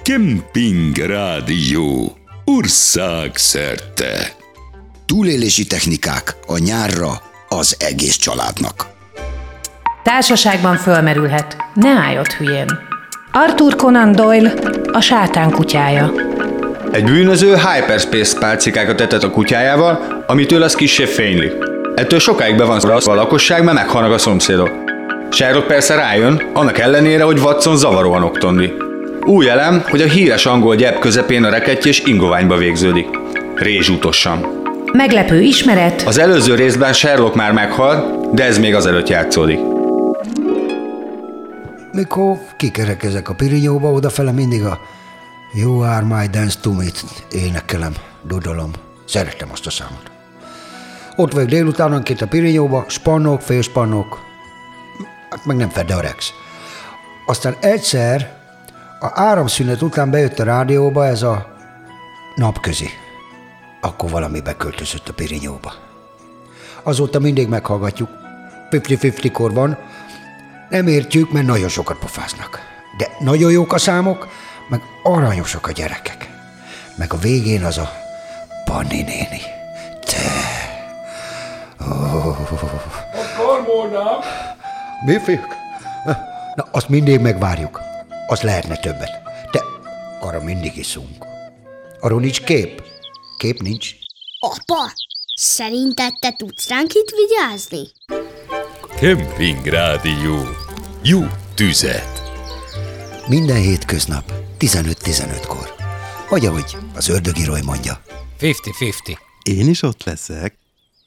Kemping Rádió országszerte. Túlélési technikák a nyárra az egész családnak. Társaságban fölmerülhet, ne állj ott hülyén. Arthur Conan Doyle, a sátán kutyája. Egy bűnöző hyperspace pálcikákat etett a kutyájával, amitől az kissé fényli. Ettől sokáig be van a lakosság, mert meghalnak a szomszédok. Sherlock persze rájön, annak ellenére, hogy Watson zavaróan oktondi. Új elem, hogy a híres angol gyep közepén a rekettyés ingoványba végződik. Rézsútosan. Meglepő ismeret. Az előző részben Sherlock már meghalt, de ez még azelőtt játszódik. Mikor kikerekezek a Pirinyóba, odafele mindig a You are my dance to me énekelem, dudolom. Szeretem azt a számot. Ott vagyok délutánonként a Pirinyóba, spannok, félspannok, hát meg nem fed, de a Rex. Aztán egyszer a áramszünet után bejött a rádióba ez a Napközi. Akkor valami beköltözött a Pirinyóba. Azóta mindig meghallgatjuk. 50-50-kor van. Nem értjük, mert nagyon sokat pofáznak. De nagyon jók a számok, meg aranyosak a gyerekek. Meg a végén az a Panni néni. Te. Karmolnám. Mi, fiúk? Na, azt mindig megvárjuk. Az lehetne többet. De arra mindig iszunk. Arról nincs kép. Kép nincs. Apa, szerinted te tudsz ránk itt vigyázni? Kemping Rádió. Jó tüzet! Minden hétköznap 15-15-kor. Vagy ahogy az ördögi Roy mondja. 50-50. Én is ott leszek.